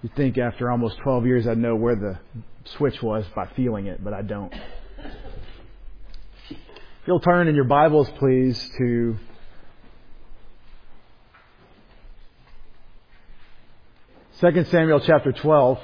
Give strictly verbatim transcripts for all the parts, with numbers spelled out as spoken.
You'd think after almost twelve years I'd know where the switch was by feeling it, but I don't. If you'll turn in your Bibles, please, to Second Samuel chapter twelve.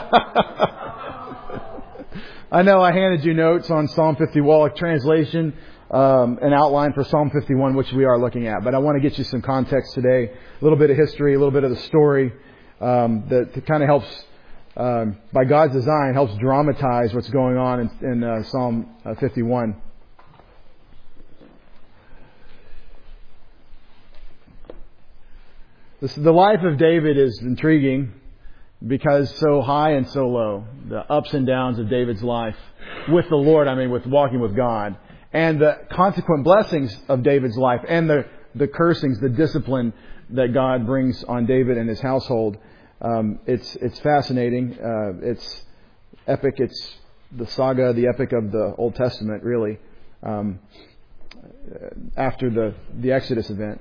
I know I handed you notes on Psalm fifty-one, a translation, um, an outline for Psalm fifty-one, which we are looking at. But I want to get you some context today, a little bit of history, a little bit of the story um, that, that kind of helps, um, by God's design, helps dramatize what's going on in, in uh, Psalm uh, fifty-one. This, the life of David is intriguing because so high and so low. The ups and downs of David's life with the Lord, I mean with walking with God. And the consequent blessings of David's life and the, the cursings, the discipline that God brings on David and his household. Um, it's it's fascinating. Uh, it's epic. It's the saga, the epic of the Old Testament, really, um, after the, the Exodus event.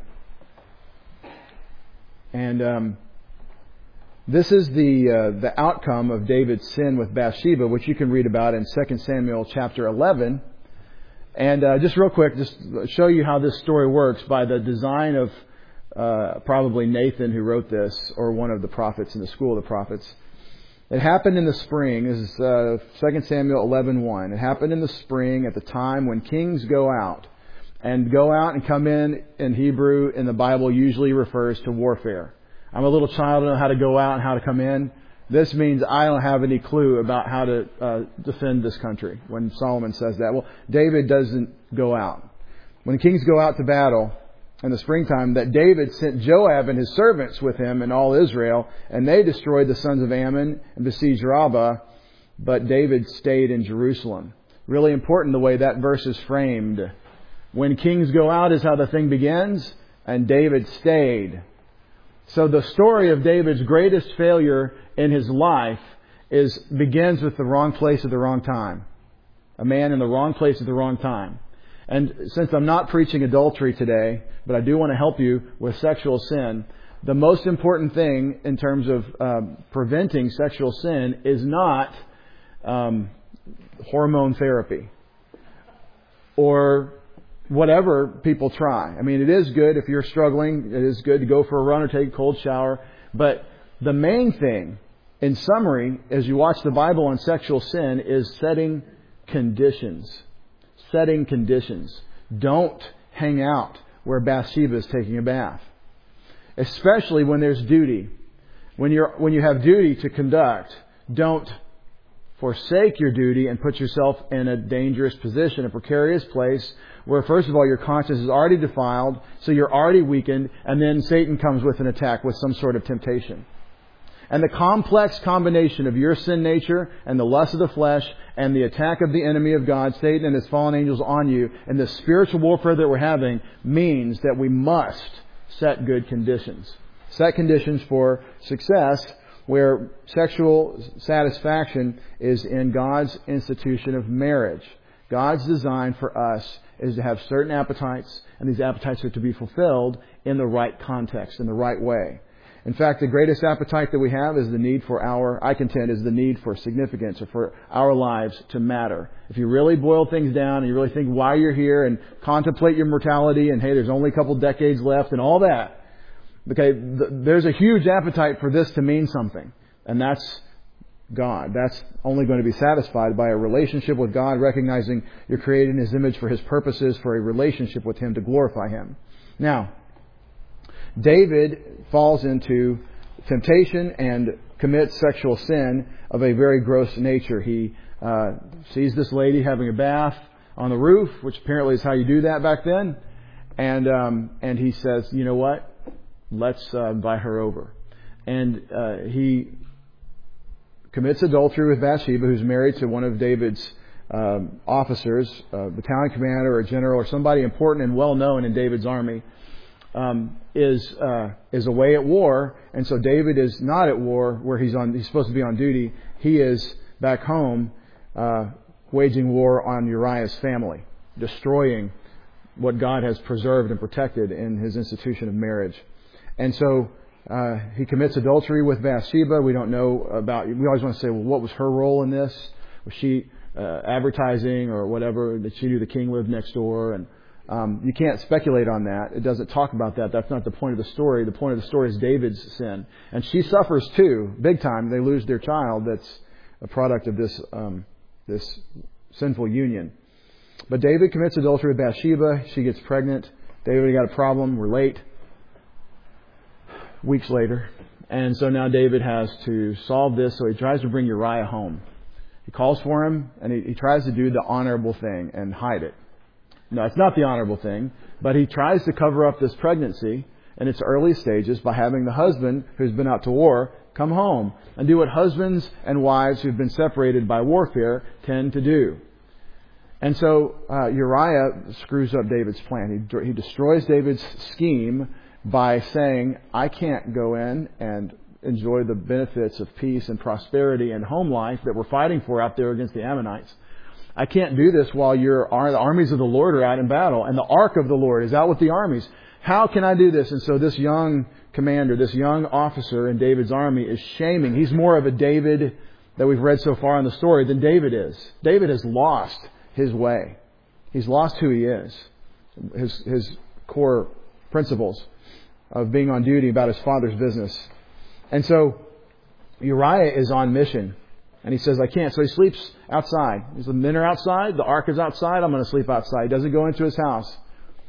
And um, this is the uh, the outcome of David's sin with Bathsheba, which you can read about in Second Samuel chapter eleven. And uh, just real quick, just show you how this story works by the design of uh, probably Nathan, who wrote this, or one of the prophets in the school of the prophets. It happened in the spring. This is uh, Second Samuel eleven one. It happened in the spring at the time when kings go out. And go out and come in, in Hebrew, in the Bible, usually refers to warfare. I'm a little child, I don't know how to go out and how to come in. This means I don't have any clue about how to uh, defend this country when Solomon says that. Well, David doesn't go out. When kings go out to battle in the springtime, that David sent Joab and his servants with him and all Israel, and they destroyed the sons of Ammon and besieged Rabbah, but David stayed in Jerusalem. Really important the way that verse is framed. When kings go out is how the thing begins, and David stayed. So the story of David's greatest failure in his life is begins with the wrong place at the wrong time. A man in the wrong place at the wrong time. And since I'm not preaching adultery today, but I do want to help you with sexual sin, the most important thing in terms of um, preventing sexual sin is not um, hormone therapy or whatever people try. I mean, it is good if you're struggling. It is good to go for a run or take a cold shower. But the main thing, in summary, as you watch the Bible on sexual sin, is setting conditions. Setting conditions. Don't hang out where Bathsheba is taking a bath. Especially when there's duty. When you're when you have duty to conduct, don't forsake your duty and put yourself in a dangerous position, a precarious place where, first of all, your conscience is already defiled, so you're already weakened, and then Satan comes with an attack with some sort of temptation. And the complex combination of your sin nature and the lust of the flesh and the attack of the enemy of God, Satan and his fallen angels on you, and the spiritual warfare that we're having means that we must set good conditions. Set conditions for success where sexual satisfaction is in God's institution of marriage. God's design for us is to have certain appetites, and these appetites are to be fulfilled in the right context, in the right way. In fact, the greatest appetite that we have is the need for our, I contend, is the need for significance or for our lives to matter. If you really boil things down and you really think why you're here and contemplate your mortality and, hey, there's only a couple decades left and all that, okay, th- there's a huge appetite for this to mean something. And that's God. That's only going to be satisfied by a relationship with God, recognizing you're created in His image for His purposes, for a relationship with Him to glorify Him. Now, David falls into temptation and commits sexual sin of a very gross nature. He uh, sees this lady having a bath on the roof, which apparently is how you do that back then. And um, and he says, you know what? Let's uh, invite her over. And uh, he commits adultery with Bathsheba, who's married to one of David's um, officers, a battalion commander or a general or somebody important and well known in David's army, um, is uh, is away at war. And so David is not at war where he's on. He's supposed to be on duty. He is back home uh, waging war on Uriah's family, destroying what God has preserved and protected in His institution of marriage. And so Uh, he commits adultery with Bathsheba. We don't know about, we always want to say, well, what was her role in this? Was she uh, advertising or whatever? That she knew the king lived next door? And um, you can't speculate on that. It doesn't talk about that. That's not the point of the story. The point of the story is David's sin. And she suffers too, big time. They lose their child that's a product of this um, this sinful union. But David commits adultery with Bathsheba. She gets pregnant. David got a problem. We're late. Weeks later. And so now David has to solve this. So he tries to bring Uriah home. He calls for him and he, he tries to do the honorable thing and hide it. No, it's not the honorable thing, but he tries to cover up this pregnancy in its early stages by having the husband who's been out to war come home and do what husbands and wives who've been separated by warfare tend to do. And so uh, Uriah screws up David's plan. He, he destroys David's scheme by saying, I can't go in and enjoy the benefits of peace and prosperity and home life that we're fighting for out there against the Ammonites. I can't do this while your the armies of the Lord are out in battle and the ark of the Lord is out with the armies. How can I do this? And so this young commander, this young officer in David's army is shaming. He's more of a David that we've read so far in the story than David is. David has lost his way. He's lost who he is. His, his core principles of being on duty about his father's business. And so Uriah is on mission. And he says, I can't. So he sleeps outside. He says, the men are outside. The ark is outside. I'm going to sleep outside. He doesn't go into his house.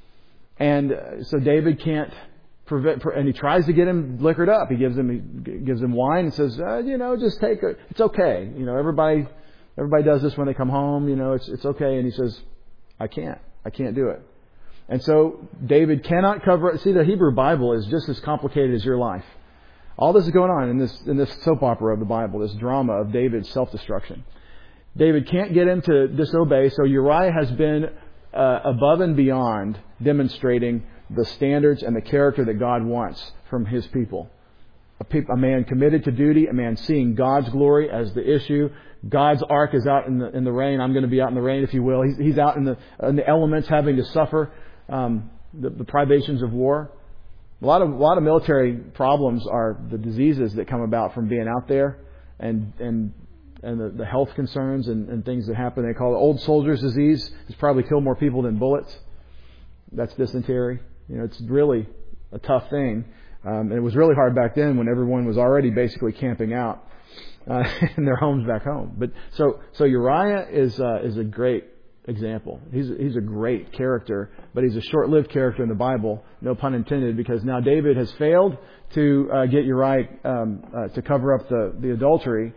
And so David can't prevent, and he tries to get him liquored up. He gives him, he gives him wine and says, uh, you know, just take it. It's okay. You know, everybody, everybody does this when they come home. You know, it's, it's okay. And he says, I can't. I can't do it. And so David cannot cover it. See, the Hebrew Bible is just as complicated as your life. All this is going on in this in this soap opera of the Bible, this drama of David's self-destruction. David can't get him to disobey, so Uriah has been uh, above and beyond demonstrating the standards and the character that God wants from His people. A, pe- a man committed to duty, a man seeing God's glory as the issue. God's ark is out in the in the rain. I'm going to be out in the rain, if you will. He's, he's out in the in the elements, having to suffer um, the, the privations of war. A lot of a lot of military problems are the diseases that come about from being out there, and and and the, the health concerns and, and things that happen. They call it old soldier's disease. It's probably killed more people than bullets. That's dysentery. You know, it's really a tough thing. Um, and it was really hard back then when everyone was already basically camping out uh, in their homes back home. But so so Uriah is uh, is a great example. He's he's a great character, but he's a short-lived character in the Bible, no pun intended, because now David has failed to uh, get Uriah um, uh, to cover up the, the adultery.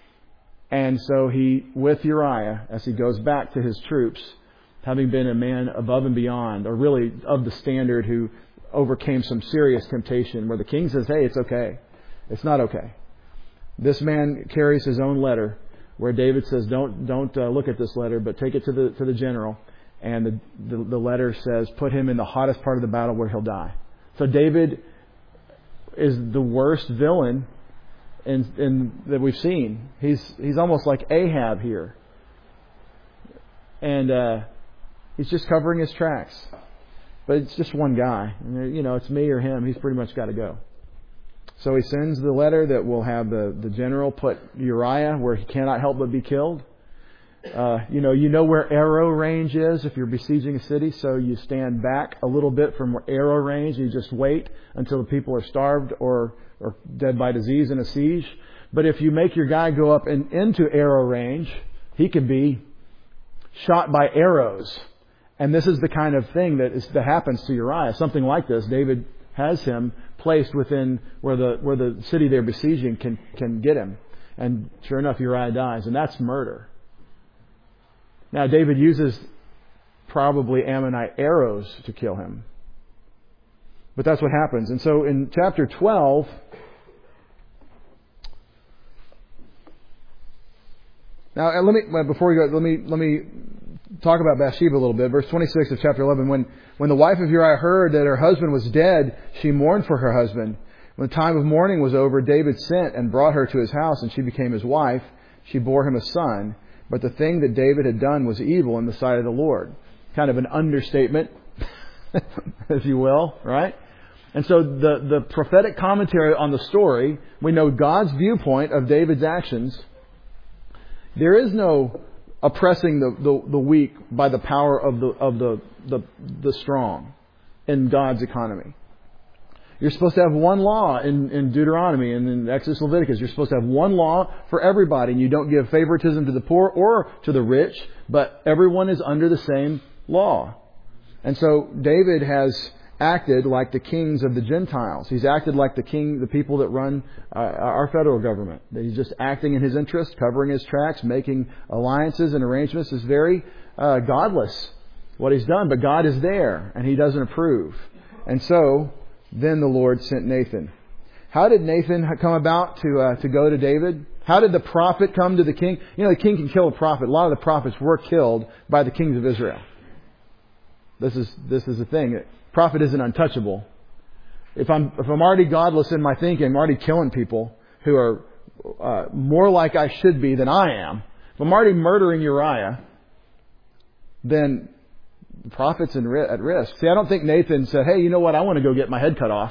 And so he, with Uriah, as he goes back to his troops, having been a man above and beyond, or really of the standard, who overcame some serious temptation, where the king says, hey, it's okay. It's not okay. This man carries his own letter, where David says, don't don't uh, look at this letter, but take it to the to the general. And the, the the letter says, put him in the hottest part of the battle where he'll die. So David is the worst villain in, in that we've seen. He's he's almost like Ahab here, and uh, he's just covering his tracks. But it's just one guy. You know, it's me or him. He's pretty much got to go. So he sends the letter that will have the, the general put Uriah where he cannot help but be killed. Uh, you know, you know where arrow range is if you're besieging a city, so you stand back a little bit from arrow range. You just wait until the people are starved or, or dead by disease in a siege. But if you make your guy go up and into arrow range, he could be shot by arrows. And this is the kind of thing that is, that happens to Uriah. Something like this, David has him placed within where the where the city they're besieging can can get him. And sure enough, Uriah dies, and that's murder. Now, David uses probably Ammonite arrows to kill him. But that's what happens. And so in chapter twelve, now let me before we go, let me let me talk about Bathsheba a little bit. Verse twenty-six of chapter eleven. When when the wife of Uriah heard that her husband was dead, she mourned for her husband. When the time of mourning was over, David sent and brought her to his house, and she became his wife. She bore him a son. But the thing that David had done was evil in the sight of the Lord. Kind of an understatement, if you will, right? And so the, the prophetic commentary on the story, we know God's viewpoint of David's actions. There is no oppressing the, the, the weak by the power of the of the, the the strong in God's economy. You're supposed to have one law in, in Deuteronomy and in Exodus, Leviticus. You're supposed to have one law for everybody, and you don't give favoritism to the poor or to the rich, but everyone is under the same law. And so David has acted like the kings of the Gentiles. He's acted like the king, the people that run uh, our federal government. He's just acting in his interest, covering his tracks, making alliances and arrangements. Is very uh, godless what he's done, but God is there and He doesn't approve. And so then the Lord sent Nathan. How did Nathan come about to uh, to go to David? How did the prophet come to the king? You know, the king can kill a prophet. A lot of the prophets were killed by the kings of Israel. This is this is the thing. Prophet isn't untouchable. If I'm if I'm already godless in my thinking, I'm already killing people who are uh, more like I should be than I am. If I'm already murdering Uriah, then the prophet's in, at risk. See, I don't think Nathan said, "Hey, you know what? I want to go get my head cut off."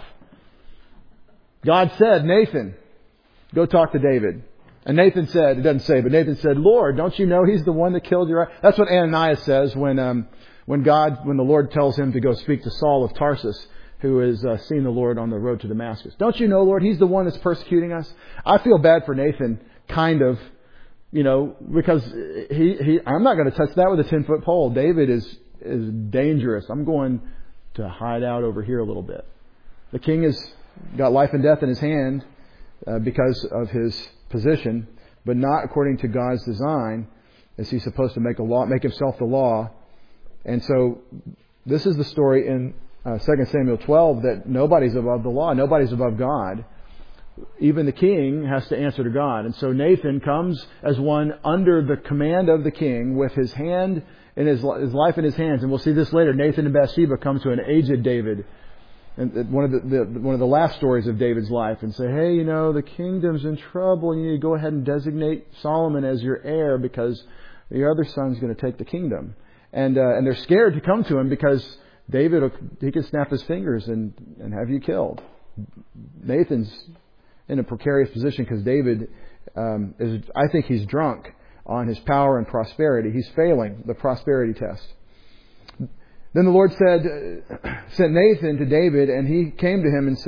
God said, "Nathan, go talk to David." And Nathan said, it doesn't say, but Nathan said, "Lord, don't you know he's the one that killed Uriah?" That's what Ananias says when um, when God, when the Lord tells him to go speak to Saul of Tarsus, who has uh, seen the Lord on the road to Damascus. "Don't you know, Lord, he's the one that's persecuting us?" I feel bad for Nathan, kind of, you know, because he, he I'm not going to touch that with a ten-foot pole. David is is dangerous. I'm going to hide out over here a little bit. The king has got life and death in his hand uh, because of his position, but not according to God's design. Is he supposed to make a law, make himself the law? And so this is the story in uh, Second Samuel twelve that nobody's above the law. Nobody's above God. Even the king has to answer to God. And so Nathan comes as one under the command of the king with his hand in his, his life in his hands. And we'll see this later. Nathan and Bathsheba come to an aged David. And one of the, the one of the last stories of David's life, and say, "Hey, you know, the kingdom's in trouble. You need to go ahead and designate Solomon as your heir because your other son's going to take the kingdom." And uh, and they're scared to come to him because David, he can snap his fingers and, and have you killed. Nathan's in a precarious position because David um, is, I think he's drunk on his power and prosperity. He's failing the prosperity test. Then the Lord said, sent Nathan to David, and he came to him and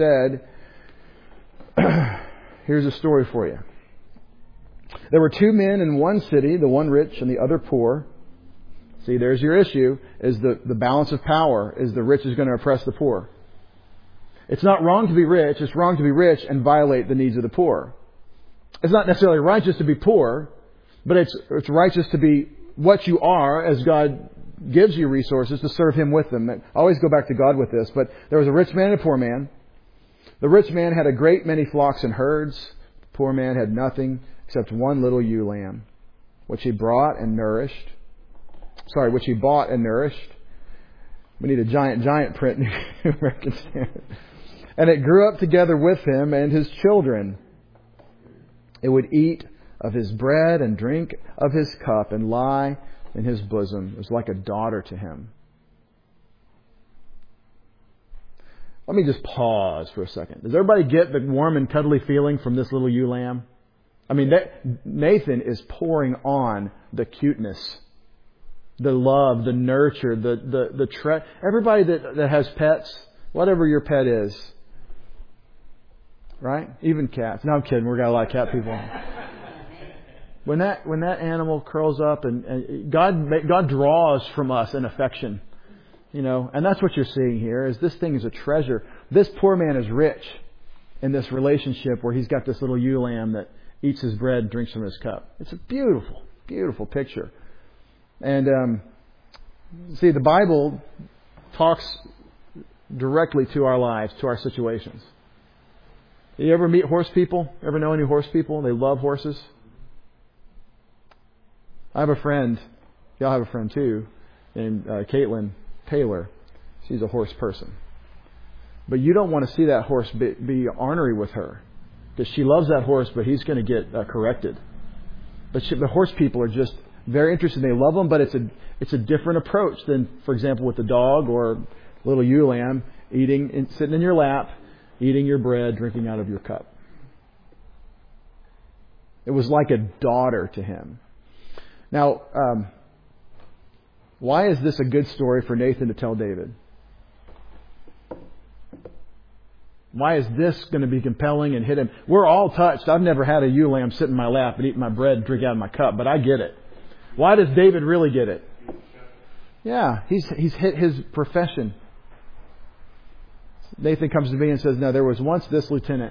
said, "Here's a story for you. There were two men in one city, the one rich and the other poor." See, there's your issue, is the, the balance of power, is the rich is going to oppress the poor. It's not wrong to be rich, it's wrong to be rich and violate the needs of the poor. It's not necessarily righteous to be poor, but it's it's righteous to be what you are as God gives you resources to serve Him with them. I always go back to God with this, but there was a rich man and a poor man. The rich man had a great many flocks and herds. The poor man had nothing except one little ewe lamb, which he brought and nourished. Sorry, which he bought and nourished. We need a giant, giant print in the American Standard. And it grew up together with him and his children. It would eat of his bread and drink of his cup and lie in his bosom. It was like a daughter to him. Let me just pause for a second. Does everybody get the warm and cuddly feeling from this little ewe lamb? I mean, that, Nathan is pouring on the cuteness, the love, the nurture, the the the tre- everybody that that has pets, whatever your pet is, right? Even cats. No, I'm kidding. We've got a lot of cat people. When that when that animal curls up and, and God God draws from us an affection, you know, and that's what you're seeing here. Is this thing is a treasure. This poor man is rich in this relationship where he's got this little ewe lamb that eats his bread and drinks from his cup. It's a beautiful, beautiful picture. And um, see, the Bible talks directly to our lives, to our situations. You ever meet horse people? Ever know any horse people? They love horses. I have a friend, y'all have a friend too, named uh, Caitlin Taylor. She's a horse person. But you don't want to see that horse be, be ornery with her. Because she loves that horse, but he's going to get uh, corrected. But she, the horse people are just very interested. They love them, but it's a it's a different approach than, for example, with the dog or little ewe lamb. eating, sitting in your lap, eating your bread, drinking out of your cup. It was like a daughter to him. Now, um, why is this a good story for Nathan to tell David? Why is this going to be compelling and hit him? We're all touched. I've never had a ewe lamb sit in my lap and eat my bread and drink out of my cup, but I get it. Why does David really get it? Yeah, he's he's hit his profession. Nathan comes to me and says, no, there was once this lieutenant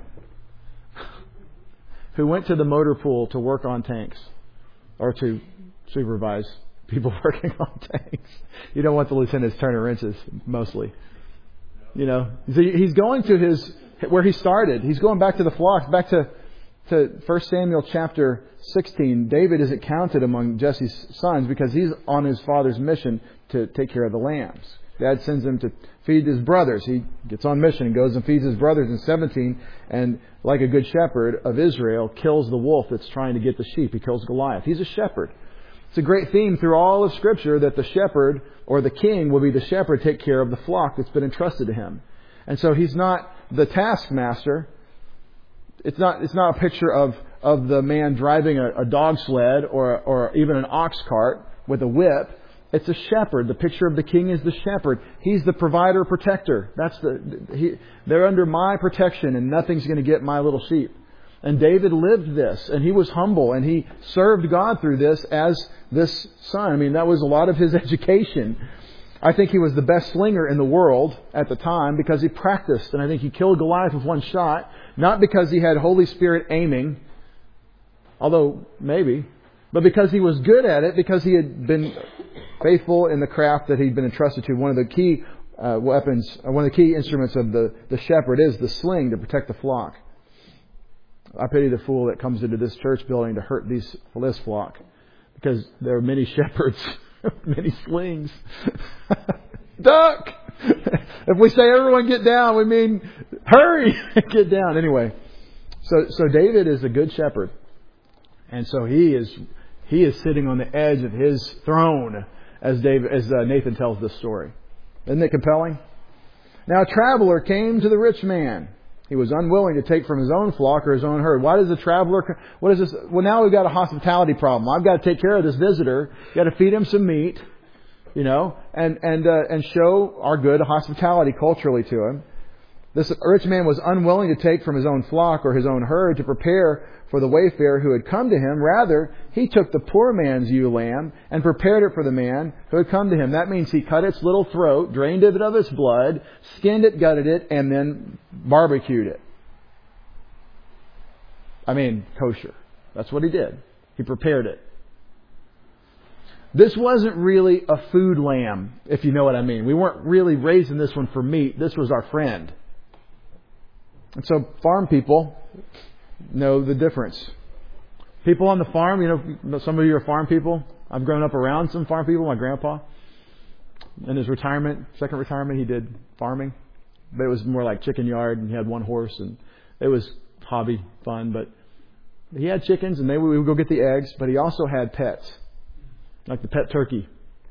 who went to the motor pool to work on tanks or to supervise people working on tanks. You don't want the lieutenants turning wrenches, mostly. You know, he's going to his where he started. He's going back to the flocks, back to to First Samuel chapter sixteen. David isn't counted among Jesse's sons because he's on his father's mission to take care of the lambs. Dad sends him to feed his brothers. He gets on mission and goes and feeds his brothers in seventeen. And like a good shepherd of Israel, kills the wolf that's trying to get the sheep. He kills Goliath. He's a shepherd. It's a great theme through all of Scripture that the shepherd or the king will be the shepherd, take care of the flock that's been entrusted to him. And so he's not the taskmaster. It's not, it's not a picture of, of the man driving a, a dog sled or, or even an ox cart with a whip. It's a shepherd. The picture of the king is the shepherd. He's the provider, protector. That's the he, they're under my protection, and nothing's going to get my little sheep. And David lived this, and he was humble, and he served God through this as this son. I mean, that was a lot of his education. I think he was the best slinger in the world at the time because he practiced, and I think he killed Goliath with one shot, not because he had Holy Spirit aiming, although maybe, but because he was good at it, because he had been faithful in the craft that he'd been entrusted to. One of the key uh, weapons, uh, one of the key instruments of the, the shepherd is the sling to protect the flock. I pity the fool that comes into this church building to hurt these this flock, because there are many shepherds, many slings. Duck! If we say everyone get down, we mean hurry, get down. Anyway, so so David is a good shepherd, and so he is he is sitting on the edge of his throne as David as uh, Nathan tells this story. Isn't it compelling? Now a traveler came to the rich man. He was unwilling to take from his own flock or his own herd. Why does the traveler... What is this? Well, now we've got a hospitality problem. I've got to take care of this visitor. Got to feed him some meat, you know, and and uh, and show our good hospitality culturally to him. This rich man was unwilling to take from his own flock or his own herd to prepare for the wayfarer who had come to him. Rather, he took the poor man's ewe lamb and prepared it for the man who had come to him. That means he cut its little throat, drained it of its blood, skinned it, gutted it, and then barbecued it. I mean, kosher. That's what he did. He prepared it. This wasn't really a food lamb, if you know what I mean. We weren't really raising this one for meat. This was our friend. And so farm people know the difference. People on the farm, you know, some of you are farm people. I've grown up around some farm people. My grandpa, in his retirement, second retirement, he did farming. But it was more like chicken yard, and he had one horse, and it was hobby fun. But he had chickens, and they we would go get the eggs. But he also had pets, like the pet turkey.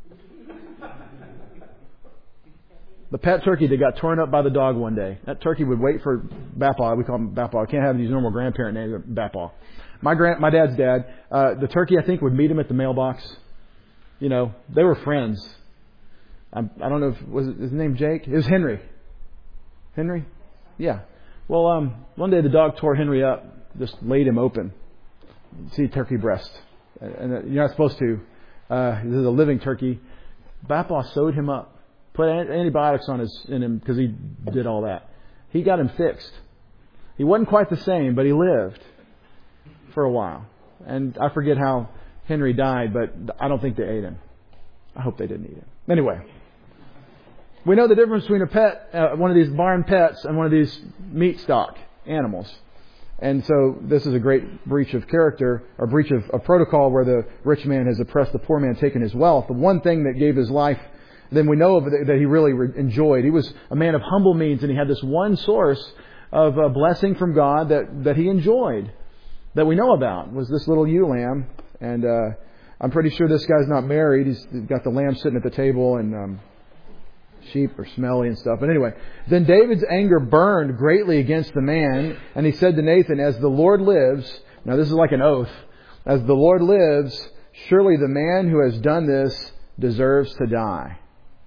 The pet turkey that got torn up by the dog one day. That turkey would wait for Bapaw. We call him Bapaw. I can't have these normal grandparent names, Bapaw. My grand, my dad's dad, uh, the turkey, I think, would meet him at the mailbox. You know, they were friends. I, I don't know if, was it his name Jake? It was Henry. Henry? Yeah. Well, um, one day the dog tore Henry up, just laid him open. See, turkey breast. And you're not supposed to. Uh, this is a living turkey. Bapaw sewed him up. Put antibiotics on his in him because he did all that. He got him fixed. He wasn't quite the same, but he lived for a while. And I forget how Henry died, but I don't think they ate him. I hope they didn't eat him. Anyway, we know the difference between a pet, uh, one of these barn pets, and one of these meat stock animals. And so this is a great breach of character, or breach of, of protocol, where the rich man has oppressed the poor man, taken his wealth. The one thing that gave his life, then we know of it, that he really enjoyed. He was a man of humble means, and he had this one source of a blessing from God that, that he enjoyed, that we know about, was this little ewe lamb. And uh, I'm pretty sure this guy's not married. He's got the lamb sitting at the table, and um, sheep are smelly and stuff. But anyway, then David's anger burned greatly against the man, and he said to Nathan, as the Lord lives, now this is like an oath, as the Lord lives, surely the man who has done this deserves to die.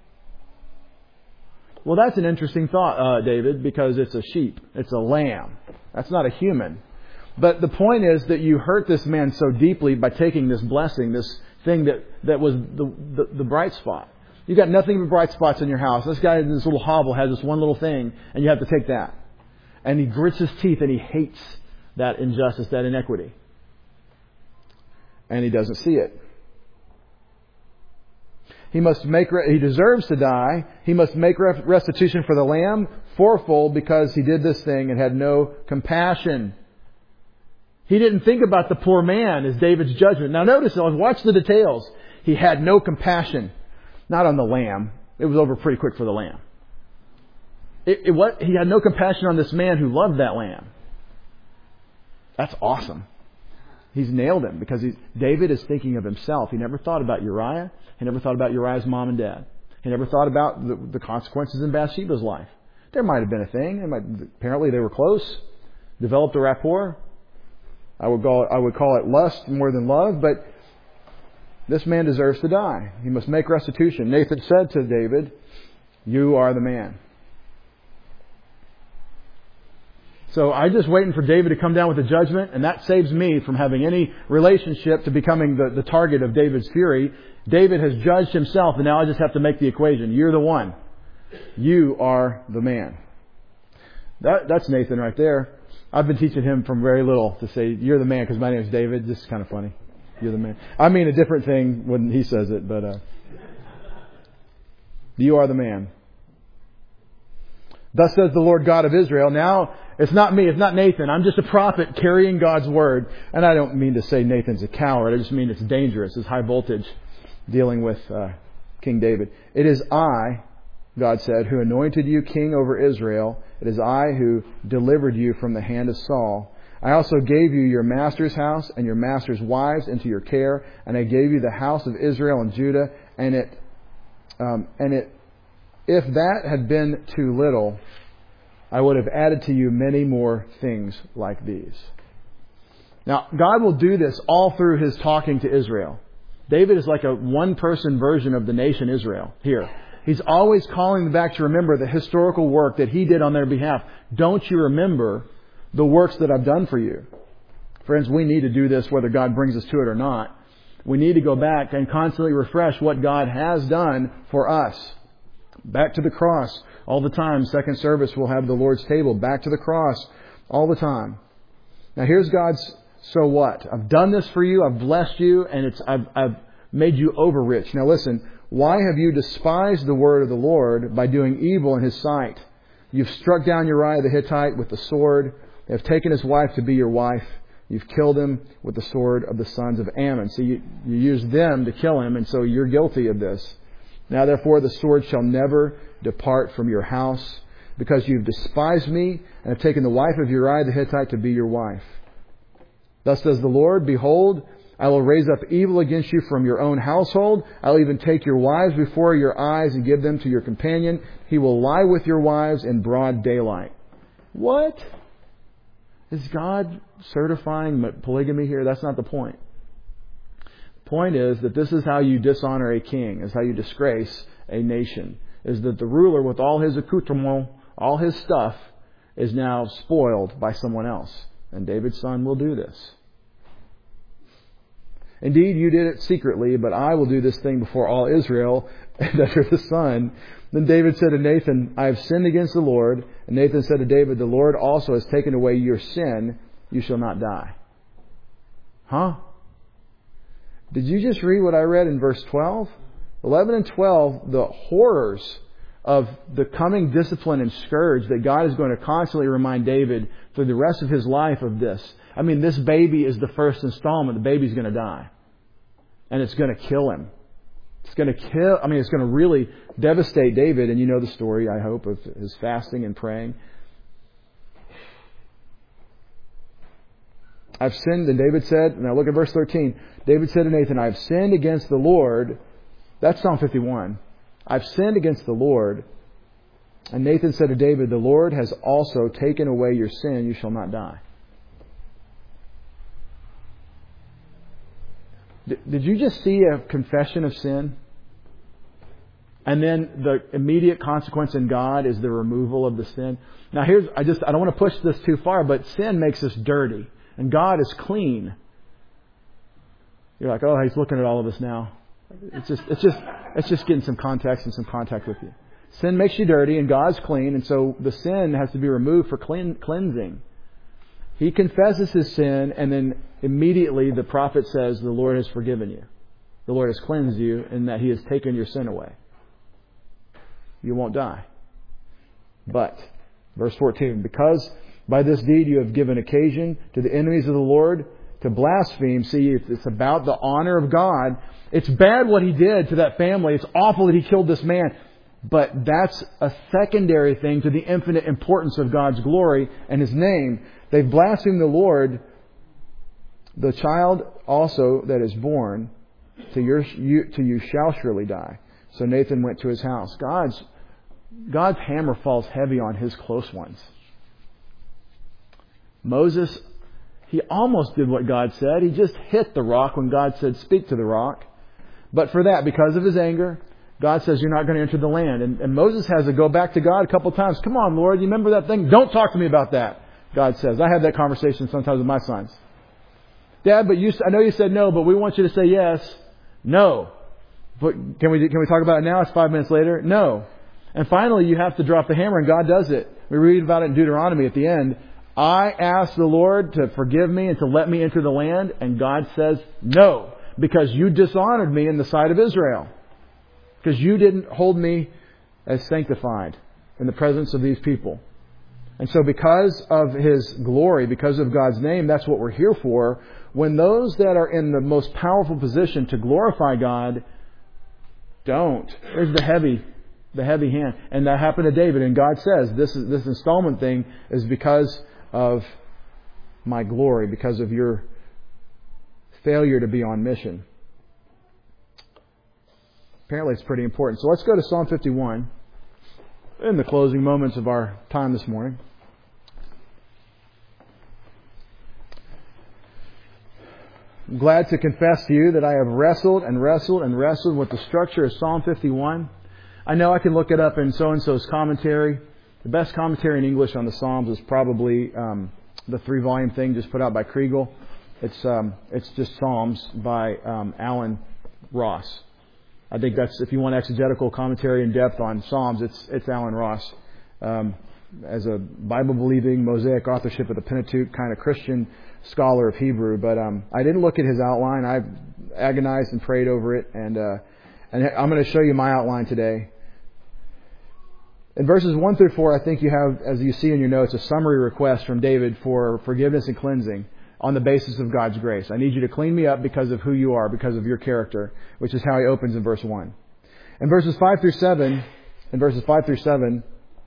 Well, that's an interesting thought, uh, David, because it's a sheep. It's a lamb. That's not a human. But the point is that you hurt this man so deeply by taking this blessing, this thing that, that was the, the, the bright spot. You got nothing but bright spots in your house. This guy in this little hovel has this one little thing, and you have to take that. And he grits his teeth and he hates that injustice, that inequity. And he doesn't see it. He must make, he deserves to die. He must make restitution for the lamb fourfold because he did this thing and had no compassion. He didn't think about the poor man as David's judgment. Now notice, watch the details. He had no compassion. Not on the lamb. It was over pretty quick for the lamb. It, it, what, he had no compassion on this man who loved that lamb. That's awesome. He's nailed him because he's, David is thinking of himself. He never thought about Uriah. He never thought about Uriah's mom and dad. He never thought about the, the consequences in Bathsheba's life. There might have been a thing. It might, apparently they were close. Developed a rapport. I would call it, I would call it lust more than love, but this man deserves to die. He must make restitution. Nathan said to David, you are the man. So I'm just waiting for David to come down with a judgment, and that saves me from having any relationship to becoming the, the target of David's fury. David has judged himself, and now I just have to make the equation. You're the one. You are the man. That, that's Nathan right there. I've been teaching him from very little to say, you're the man, because my name is David. This is kind of funny. You're the man. I mean a different thing when he says it, but uh, you are the man. Thus says the Lord God of Israel. Now, it's not me. It's not Nathan. I'm just a prophet carrying God's word. And I don't mean to say Nathan's a coward. I just mean it's dangerous. It's high voltage dealing with uh, King David. It is I, God said, who anointed you king over Israel. It is I who delivered you from the hand of Saul. I also gave you your master's house and your master's wives into your care. And I gave you the house of Israel and Judah. And it, um, and it, if that had been too little, I would have added to you many more things like these. Now, God will do this all through His talking to Israel. David is like a one-person version of the nation Israel here. He's always calling them back to remember the historical work that He did on their behalf. Don't you remember the works that I've done for you? Friends, we need to do this whether God brings us to it or not. We need to go back and constantly refresh what God has done for us. Back to the cross all the time. Second service will have the Lord's table. Back to the cross all the time. Now here's God's so what? I've done this for you. I've blessed you, and it's I've, I've made you over rich. Now listen. Why have you despised the word of the Lord by doing evil in His sight? You've struck down Uriah the Hittite with the sword. They have taken his wife to be your wife. You've killed him with the sword of the sons of Ammon. So you, you used them to kill him, and so you're guilty of this. Now therefore the sword shall never depart from your house, because you've despised me and have taken the wife of Uriah the Hittite to be your wife. Thus says the Lord, behold, I will raise up evil against you from your own household. I'll even take your wives before your eyes and give them to your companion. He will lie with your wives in broad daylight. What? Is God certifying polygamy here? That's not the point. The point is that this is how you dishonor a king, is how you disgrace a nation. Is that the ruler with all his accoutrement, all his stuff, is now spoiled by someone else. And David's son will do this. Indeed, you did it secretly, but I will do this thing before all Israel and under the sun. Then David said to Nathan, I have sinned against the Lord. And Nathan said to David, the Lord also has taken away your sin. You shall not die. Huh? Did you just read what I read in verse twelve? eleven and twelve, the horrors of the coming discipline and scourge that God is going to constantly remind David through the rest of his life of this. I mean, this baby is the first installment. The baby's going to die. And it's going to kill him. It's going to kill, I mean, it's going to really devastate David. And you know the story, I hope, of his fasting and praying. I've sinned, and David said, now look at verse thirteen. David said to Nathan, I have sinned against the Lord. That's Psalm fifty-one. I've sinned against the Lord. And Nathan said to David, the Lord has also taken away your sin. You shall not die. Did you just see a confession of sin? And then the immediate consequence in God is the removal of the sin. Now here's, I just, I don't want to push this too far, but sin makes us dirty. And God is clean. You're like, oh, He's looking at all of us now. It's just, it's just, it's just getting some context and some contact with you. Sin makes you dirty and God's clean. And so the sin has to be removed for clean, cleansing. He confesses his sin, and then immediately the prophet says, the Lord has forgiven you. The Lord has cleansed you, and that He has taken your sin away. You won't die. But, verse fourteen, because by this deed you have given occasion to the enemies of the Lord to blaspheme. See, it's about the honor of God. It's bad what He did to that family. It's awful that He killed this man. But that's a secondary thing to the infinite importance of God's glory and His name. They've blasphemed the Lord. The child also that is born to, your, you, to you shall surely die. So Nathan went to his house. God's, God's hammer falls heavy on His close ones. Moses, he almost did what God said. He just hit the rock when God said, speak to the rock. But for that, because of his anger, God says, you're not going to enter the land. And, and Moses has to go back to God a couple times. Come on, Lord, you remember that thing? Don't talk to me about that. God says. I have that conversation sometimes with my sons. Dad, but you, I know you said no, but we want you to say yes. No. But can we, can we talk about it now? It's five minutes later. No. And finally, you have to drop the hammer, and God does it. We read about it in Deuteronomy at the end. I asked the Lord to forgive me and to let me enter the land, and God says no, because you dishonored me in the sight of Israel. Because you didn't hold me as sanctified in the presence of these people. And so because of His glory, because of God's name, that's what we're here for. When those that are in the most powerful position to glorify God don't, there's the heavy, the heavy hand. And that happened to David. And God says, this is, this installment thing is because of my glory, because of your failure to be on mission. Apparently it's pretty important. So let's go to Psalm fifty-one in the closing moments of our time this morning. I'm glad to confess to you that I have wrestled and wrestled and wrestled with the structure of Psalm fifty-one. I know I can look it up in so-and-so's commentary. The best commentary in English on the Psalms is probably um, the three-volume thing just put out by Kriegel. It's um, it's just Psalms by um, Alan Ross. I think that's, if you want exegetical commentary in depth on Psalms, it's it's Alan Ross. Um, as a Bible-believing, Mosaic authorship of the Pentateuch kind of Christian scholar of Hebrew. But um, I didn't look at his outline. I've agonized and prayed over it. And, uh, and I'm going to show you my outline today. In verses one through four, I think you have, as you see in your notes, a summary request from David for forgiveness and cleansing on the basis of God's grace. I need you to clean me up because of who you are, because of your character, which is how he opens in verse one. In verses five through seven, in verses five through seven,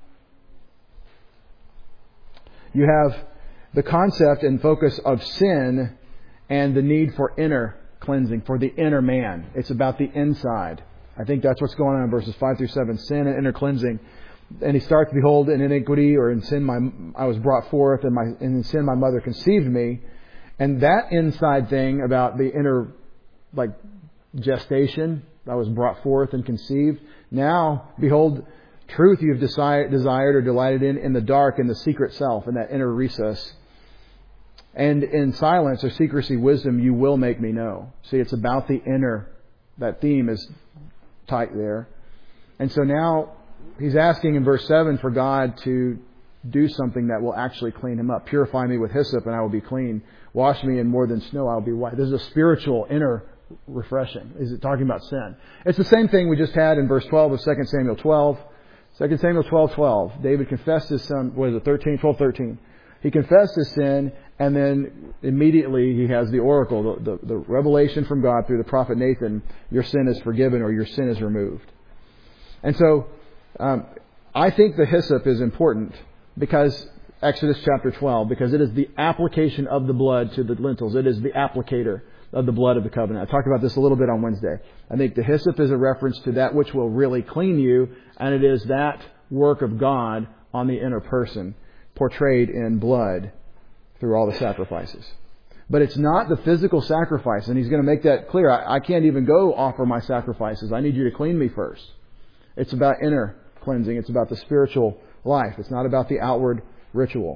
you have the concept and focus of sin and the need for inner cleansing, for the inner man. It's about the inside. I think that's what's going on in verses five through seven, sin and inner cleansing. And he starts, behold, in iniquity or in sin my I was brought forth, and, my, and in sin my mother conceived me. And that inside thing about the inner, like, gestation, I was brought forth and conceived. Now, behold, truth you have desired, desired or delighted in, in the dark, in the secret self, in that inner recess. And in silence or secrecy, wisdom, you will make me know. See, it's about the inner. That theme is tight there. And so now he's asking in verse seven for God to do something that will actually clean him up. Purify me with hyssop and I will be clean. Wash me in more than snow, I will be white. This is a spiritual inner refreshing. Is it talking about sin? It's the same thing we just had in verse twelve of Second Samuel twelve. Second Samuel twelve twelve. David confessed his son, what is it, thirteen, twelve, thirteen. He confessed his sin, and then immediately he has the oracle, the, the, the revelation from God through the prophet Nathan, your sin is forgiven or your sin is removed. And so um, I think the hyssop is important because Exodus chapter twelve, because it is the application of the blood to the lintels. It is the applicator. of the blood of the covenant. I talked about this a little bit on Wednesday. I think the hyssop is a reference to that which will really clean you, and it is that work of God on the inner person, portrayed in blood through all the sacrifices. But it's not the physical sacrifice, and he's going to make that clear. I, I can't even go offer my sacrifices. I need you to clean me first. It's about inner cleansing. It's about the spiritual life. It's not about the outward ritual.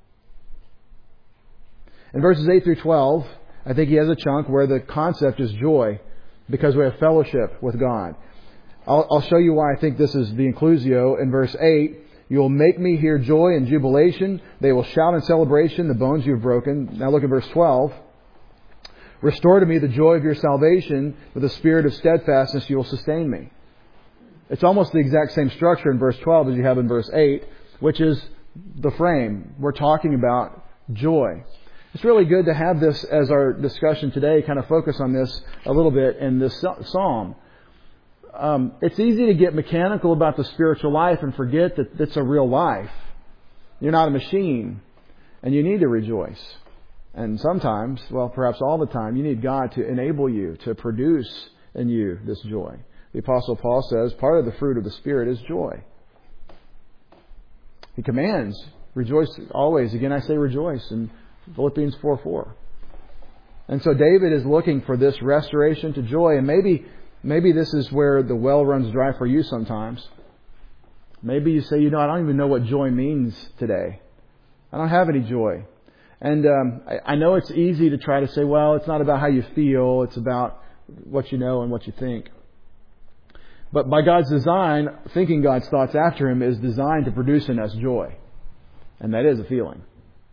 In verses eight through twelve, I think he has a chunk where the concept is joy, because we have fellowship with God. I'll, I'll show you why I think this is the inclusio in verse eight. You will make me hear joy and jubilation. They will shout in celebration the bones you have broken. Now look at verse twelve. Restore to me the joy of your salvation. With a spirit of steadfastness you will sustain me. It's almost the exact same structure in verse twelve as you have in verse eight, which is the frame. We're talking about joy. It's really good to have this as our discussion today, kind of focus on this a little bit in this psalm. Um, it's easy to get mechanical about the spiritual life and forget that it's a real life. You're not a machine, and you need to rejoice. And sometimes, well, perhaps all the time, you need God to enable you to produce in you this joy. The Apostle Paul says part of the fruit of the Spirit is joy. He commands, rejoice always. Again, I say rejoice in Philippians four four. And so David is looking for this restoration to joy, and maybe Maybe this is where the well runs dry for you sometimes. Maybe you say, you know, I don't even know what joy means today. I don't have any joy. And um, I, I know it's easy to try to say, well, it's not about how you feel. It's about what you know and what you think. But by God's design, thinking God's thoughts after Him is designed to produce in us joy. And that is a feeling.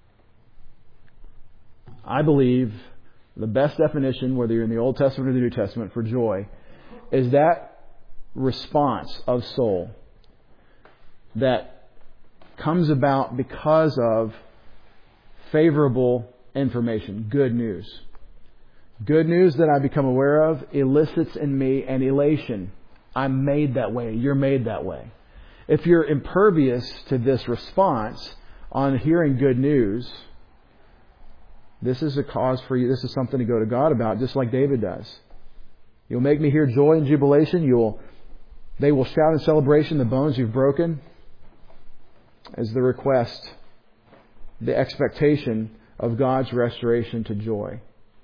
I believe the best definition, whether you're in the Old Testament or the New Testament, for joy is that response of soul that comes about because of favorable information, good news. Good news that I become aware of elicits in me an elation. I'm made that way. You're made that way. If you're impervious to this response on hearing good news, this is a cause for you. This is something to go to God about, just like David does. You'll make me hear joy and jubilation. You'll, they will shout in celebration the bones you've broken. As the request, the expectation of God's restoration to joy.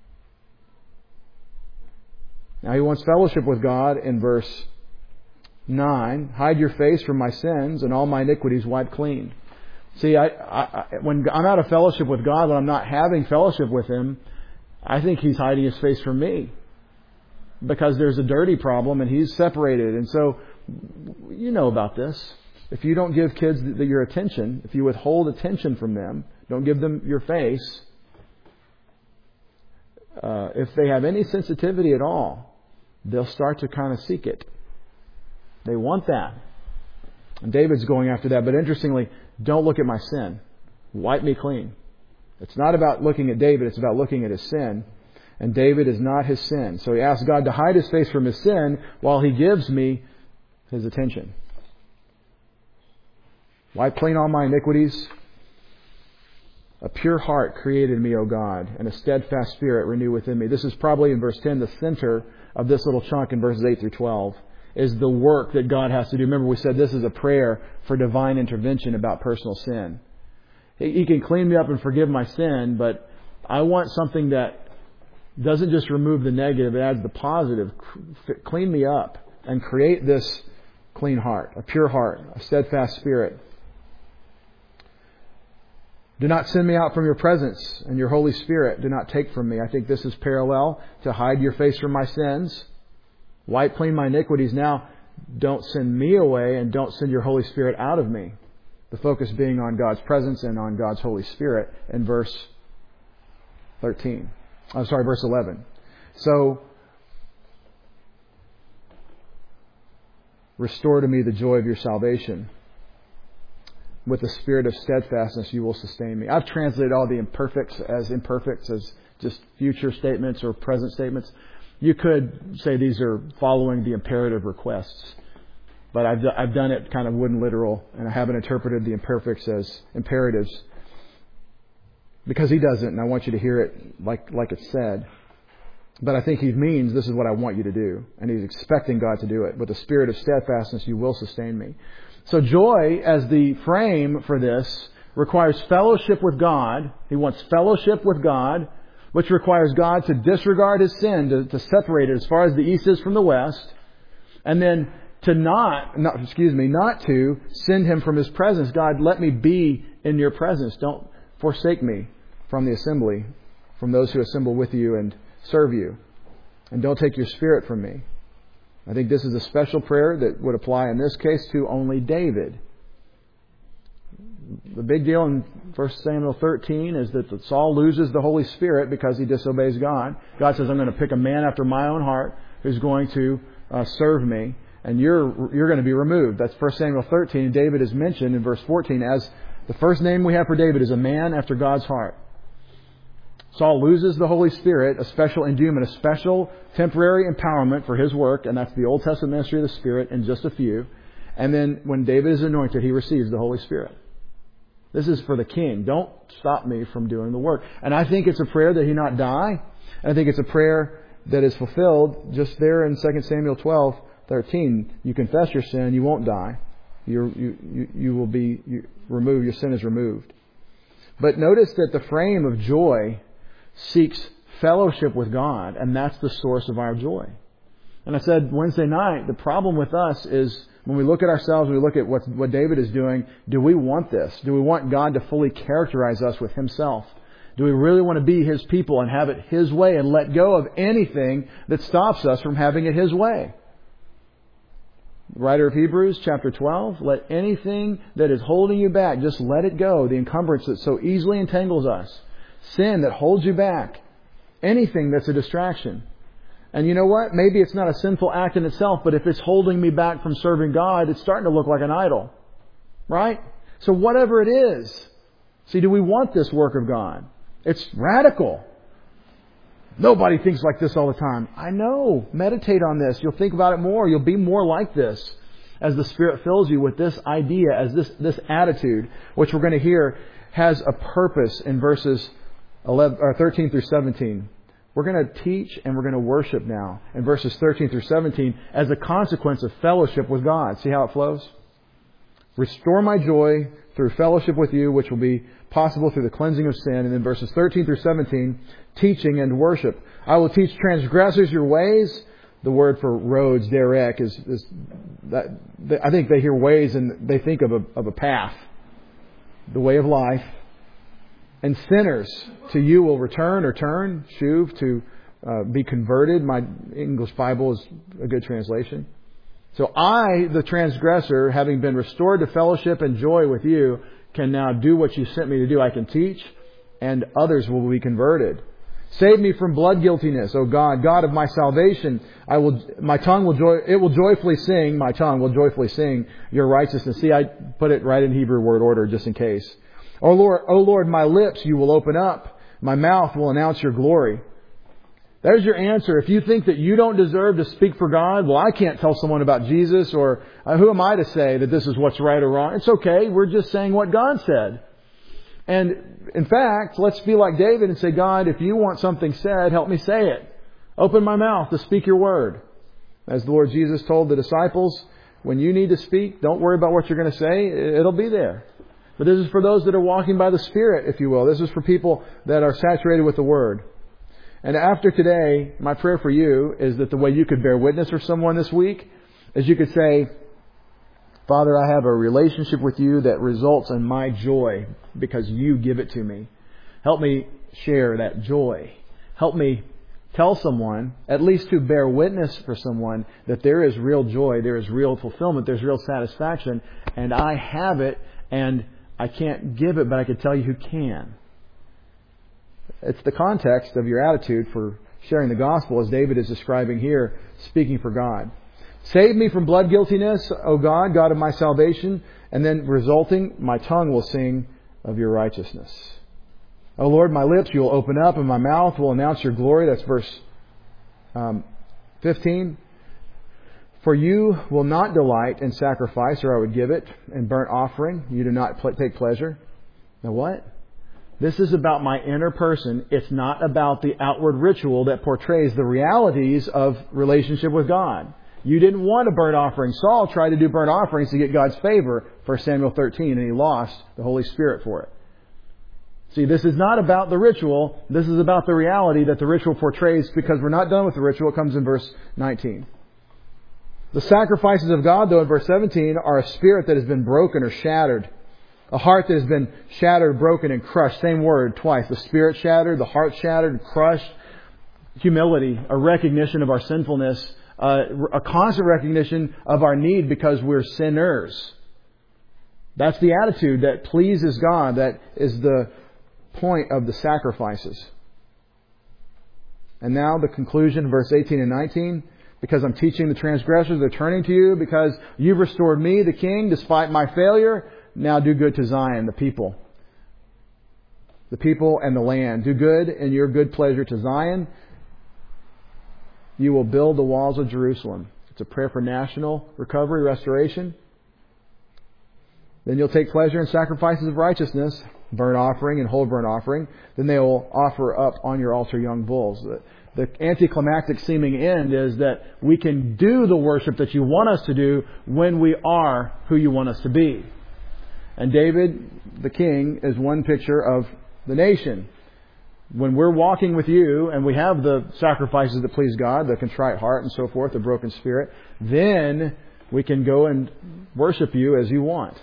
Now he wants fellowship with God in verse nine. Hide your face from my sins and all my iniquities wipe clean. See, I, I, when I'm out of fellowship with God, when I'm not having fellowship with Him, I think He's hiding His face from me. Because there's a dirty problem and He's separated. And so, you know about this. If you don't give kids the, the, your attention, if you withhold attention from them, don't give them your face, uh, if they have any sensitivity at all, they'll start to kind of seek it. They want that. And David's going after that. But interestingly, don't look at my sin. Wipe me clean. It's not about looking at David. It's about looking at his sin. And David is not his sin. So he asks God to hide His face from his sin while He gives me His attention. Wipe clean all my iniquities. A pure heart created me, O God, and a steadfast spirit renew within me. This is probably in verse ten, the center of this little chunk in verses eight through twelve, is the work that God has to do. Remember, we said this is a prayer for divine intervention about personal sin. He can clean me up and forgive my sin, but I want something that doesn't just remove the negative, it adds the positive. Clean me up and create this clean heart, a pure heart, a steadfast spirit. Do not send me out from your presence, and your Holy Spirit do not take from me. I think this is parallel to hide your face from my sins. Wipe clean my iniquities. Now, don't send me away and don't send your Holy Spirit out of me. The focus being on God's presence and on God's Holy Spirit in verse thirteen. I'm sorry, verse eleven. So, restore to me the joy of your salvation. With the spirit of steadfastness you will sustain me. I've translated all the imperfects as imperfects, as just future statements or present statements. You could say these are following the imperative requests. But I've, I've done it kind of wooden literal, and I haven't interpreted the imperfects as imperatives. Because He doesn't, and I want you to hear it like, like it's said. But I think he means this is what I want you to do. And he's expecting God to do it. With the spirit of steadfastness, you will sustain me. So joy, as the frame for this, requires fellowship with God. He wants fellowship with God, which requires God to disregard his sin, to, to separate it as far as the east is from the west. And then to not, not, excuse me, not to send him from his presence. God, let me be in your presence. Don't forsake me from the assembly, from those who assemble with you and serve you. And don't take your spirit from me. I think this is a special prayer that would apply in this case to only David. The big deal in First Samuel thirteen is that Saul loses the Holy Spirit because he disobeys God. God says, I'm going to pick a man after my own heart who's going to uh, serve me. And you're you're going to be removed. That's First Samuel thirteen. David is mentioned in verse fourteen as the first name we have for David is a man after God's heart. Saul loses the Holy Spirit, a special endowment, a special temporary empowerment for his work, and that's the Old Testament ministry of the Spirit in just a few. And then when David is anointed, he receives the Holy Spirit. This is for the king. Don't stop me from doing the work. And I think it's a prayer that he not die. And I think it's a prayer that is fulfilled just there in Second Samuel twelve thirteen. You confess your sin, you won't die. You're, you you you will be you, removed. Your sin is removed. But notice that the frame of joy seeks fellowship with God, and that's the source of our joy. And I said Wednesday night, the problem with us is when we look at ourselves, we look at what, what David is doing, do we want this? Do we want God to fully characterize us with himself? Do we really want to be his people and have it his way and let go of anything that stops us from having it his way? The writer of Hebrews chapter twelve, let anything that is holding you back, just let it go. The encumbrance that so easily entangles us. Sin that holds you back. Anything that's a distraction. And you know what? Maybe it's not a sinful act in itself, but if it's holding me back from serving God, it's starting to look like an idol. Right? So whatever it is. See, do we want this work of God? It's radical. Nobody thinks like this all the time. I know. Meditate on this. You'll think about it more. You'll be more like this as the Spirit fills you with this idea, as this, this attitude, which we're going to hear has a purpose in verses eleven, or thirteen through seventeen. We're going to teach and we're going to worship now in verses thirteen through seventeen as a consequence of fellowship with God. See how it flows? Restore my joy through fellowship with you, which will be possible through the cleansing of sin. And then verses thirteen through seventeen, teaching and worship. I will teach transgressors your ways. The word for roads, derek, is, is that, I think they hear ways and they think of a, of a path. The way of life. And sinners to you will return or turn, shuv, to uh, be converted. My English Bible is a good translation. So I, the transgressor, having been restored to fellowship and joy with you, can now do what you sent me to do. I can teach, and others will be converted. Save me from blood guiltiness, O God, God of my salvation. I will, my tongue will joy, it will joyfully sing. My tongue will joyfully sing your righteousness. See, I put it right in Hebrew word order just in case. O Lord, O Lord, my lips you will open up. My mouth will announce your glory. There's your answer. If you think that you don't deserve to speak for God, well, I can't tell someone about Jesus, or uh, who am I to say that this is what's right or wrong? It's okay. We're just saying what God said. And in fact, let's be like David and say, God, if you want something said, help me say it. Open my mouth to speak your word. As the Lord Jesus told the disciples, when you need to speak, don't worry about what you're going to say. It'll be there. But this is for those that are walking by the Spirit, if you will. This is for people that are saturated with the Word. And after today, my prayer for you is that the way you could bear witness for someone this week is you could say, Father, I have a relationship with you that results in my joy because you give it to me. Help me share that joy. Help me tell someone, at least to bear witness for someone, that there is real joy, there is real fulfillment, there's real satisfaction, and I have it, and I can't give it, but I can tell you who can. It's the context of your attitude for sharing the gospel, as David is describing here, speaking for God. Save me from blood guiltiness, O God, God of my salvation. And then resulting, my tongue will sing of your righteousness. O Lord, my lips you will open up, and my mouth will announce your glory. That's verse um, fifteen. For you will not delight in sacrifice, or I would give it, in burnt offering. You do not pl- take pleasure. Now what? This is about my inner person. It's not about the outward ritual that portrays the realities of relationship with God. You didn't want a burnt offering. Saul tried to do burnt offerings to get God's favor, First Samuel thirteen, and he lost the Holy Spirit for it. See, this is not about the ritual. This is about the reality that the ritual portrays, because we're not done with the ritual. It comes in verse nineteen. The sacrifices of God, though, in verse seventeen, are a spirit that has been broken or shattered. A heart that has been shattered, broken, and crushed. Same word twice. The spirit shattered, the heart shattered, crushed. Humility, a recognition of our sinfulness, uh, a constant recognition of our need because we're sinners. That's the attitude that pleases God. That is the point of the sacrifices. And now the conclusion, verse eighteen and nineteen. Because I'm teaching the transgressors, they're turning to you. Because you've restored me, the king, despite my failure. Now do good to Zion, the people. The people and the land. Do good in your good pleasure to Zion. You will build the walls of Jerusalem. It's a prayer for national recovery, restoration. Then you'll take pleasure in sacrifices of righteousness, burnt offering and whole burnt offering. Then they will offer up on your altar young bulls. The anticlimactic seeming end is that we can do the worship that you want us to do when we are who you want us to be. And David, the king, is one picture of the nation. When we're walking with you and we have the sacrifices that please God, the contrite heart and so forth, the broken spirit, then we can go and worship you as you want.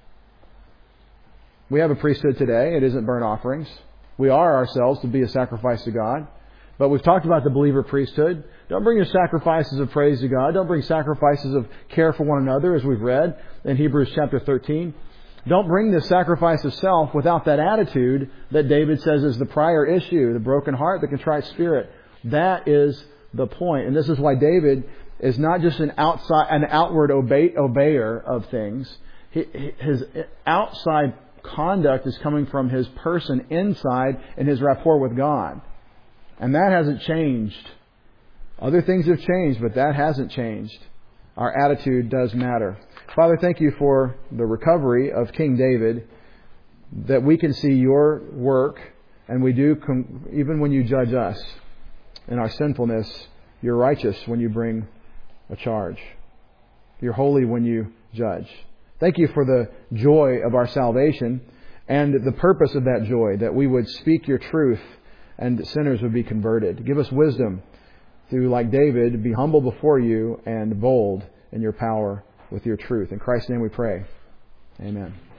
We have a priesthood today. It isn't burnt offerings. We are ourselves to be a sacrifice to God. But we've talked about the believer priesthood. Don't bring your sacrifices of praise to God. Don't bring sacrifices of care for one another, as we've read in Hebrews chapter thirteen. Don't bring the sacrifice of self without that attitude that David says is the prior issue, the broken heart, the contrite spirit. That is the point. And this is why David is not just an outside, an outward obey, obeyer of things. His outside conduct is coming from his person inside and his rapport with God. And that hasn't changed. Other things have changed, but that hasn't changed. Our attitude does matter. Father, thank you for the recovery of King David, that we can see your work, and we do, com- even when you judge us in our sinfulness, you're righteous when you bring a charge. You're holy when you judge. Thank you for the joy of our salvation and the purpose of that joy, that we would speak your truth and sinners would be converted. Give us wisdom to, like David, be humble before you and bold in your power with your truth. In Christ's name we pray. Amen.